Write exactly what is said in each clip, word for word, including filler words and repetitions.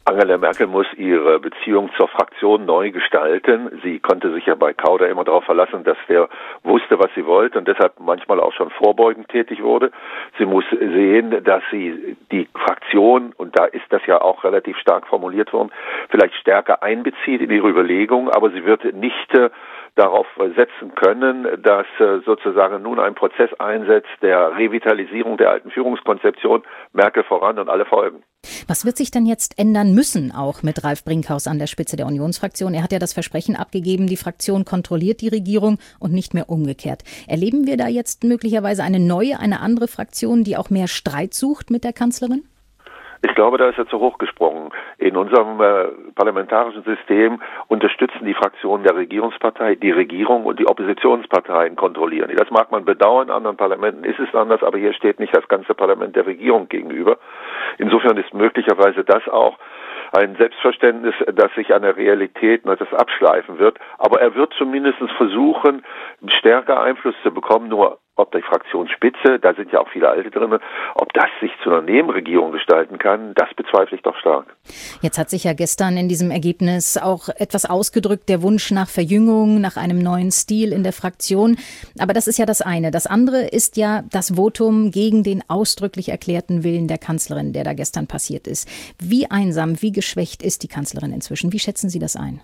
Angela Merkel muss ihre Beziehung zur Fraktion neu gestalten. Sie konnte sich ja bei Kauder immer darauf verlassen, dass der wusste, was sie wollte und deshalb manchmal auch schon vorbeugend tätig wurde. Sie muss sehen, dass sie die Fraktion, und da ist das ja auch relativ stark formuliert worden, vielleicht stärker einbezieht in ihre Überlegungen, aber sie wird nicht äh, darauf setzen können, dass äh, sozusagen nun ein Prozess einsetzt der Revitalisierung der alten Führungskonzeption, Merkel voran und alle folgen. Was wird sich denn jetzt ändern müssen, auch mit Ralf Brinkhaus an der Spitze der Unionsfraktion? Er hat ja das Versprechen abgegeben, die Fraktion kontrolliert die Regierung und nicht mehr umgekehrt. Erleben wir da jetzt möglicherweise eine neue, eine andere Fraktion, die auch mehr Streit sucht mit der Kanzlerin? Ich glaube, da ist er zu hoch gesprungen. In unserem äh, parlamentarischen System unterstützen die Fraktionen der Regierungspartei die Regierung und die Oppositionsparteien kontrollieren. Das mag man bedauern, in anderen Parlamenten ist es anders, aber hier steht nicht das ganze Parlament der Regierung gegenüber. Insofern ist möglicherweise das auch ein Selbstverständnis, das sich an der Realität noch das abschleifen wird. Aber er wird zumindest versuchen, stärker Einfluss zu bekommen, nur ob die Fraktionsspitze, da sind ja auch viele Alte drin, ob das sich zu einer Nebenregierung gestalten kann, das bezweifle ich doch stark. Jetzt hat sich ja gestern in diesem Ergebnis auch etwas ausgedrückt, der Wunsch nach Verjüngung, nach einem neuen Stil in der Fraktion. Aber das ist ja das eine. Das andere ist ja das Votum gegen den ausdrücklich erklärten Willen der Kanzlerin, der da gestern passiert ist. Wie einsam, wie geschwächt ist die Kanzlerin inzwischen? Wie schätzen Sie das ein?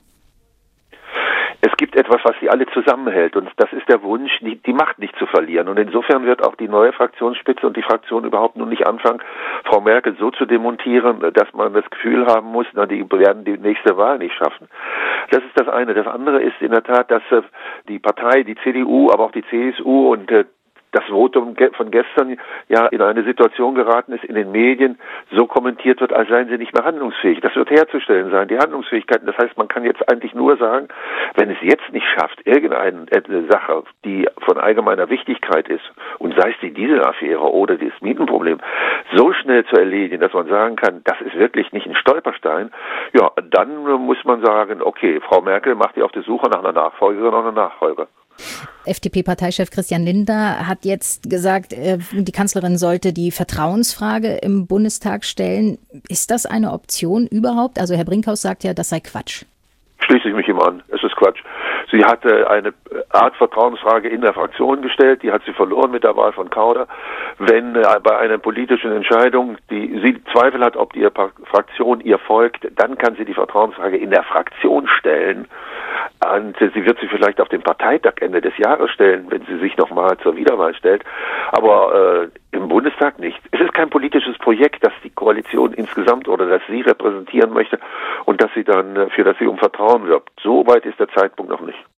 Es gibt etwas, was sie alle zusammenhält, und das ist der Wunsch, die, die Macht nicht zu verlieren. Und insofern wird auch die neue Fraktionsspitze und die Fraktion überhaupt nun nicht anfangen, Frau Merkel so zu demontieren, dass man das Gefühl haben muss, na, die werden die nächste Wahl nicht schaffen. Das ist das eine. Das andere ist in der Tat, dass äh, die Partei, die C D U, aber auch die C S U und äh, das Votum von gestern ja in eine Situation geraten ist, in den Medien so kommentiert wird, als seien sie nicht mehr handlungsfähig. Das wird herzustellen sein, die Handlungsfähigkeiten. Das heißt, man kann jetzt eigentlich nur sagen, wenn es jetzt nicht schafft, irgendeine Sache, die von allgemeiner Wichtigkeit ist, und sei es die Dieselaffäre oder das Mietenproblem, so schnell zu erledigen, dass man sagen kann, das ist wirklich nicht ein Stolperstein, ja, dann muss man sagen, okay, Frau Merkel macht ja auf der Suche nach einer Nachfolgerin oder einer Nachfolger. F D P-Parteichef Christian Lindner hat jetzt gesagt, die Kanzlerin sollte die Vertrauensfrage im Bundestag stellen. Ist das eine Option überhaupt? Also Herr Brinkhaus sagt ja, das sei Quatsch. Schließe ich mich ihm an. Es ist Quatsch. Sie hatte eine Art Vertrauensfrage in der Fraktion gestellt, die hat sie verloren mit der Wahl von Kauder. Wenn äh, bei einer politischen Entscheidung, die sie Zweifel hat, ob die ihre Fraktion ihr folgt, dann kann sie die Vertrauensfrage in der Fraktion stellen. Und äh, sie wird sie vielleicht auf dem Parteitag Ende des Jahres stellen, wenn sie sich nochmal zur Wiederwahl stellt. Aber äh, im Bundestag nicht. Es ist kein politisches Projekt, das die Koalition insgesamt oder das sie repräsentieren möchte und dass sie dann, für das sie um Vertrauen wirbt. So weit ist der Zeitpunkt noch nicht.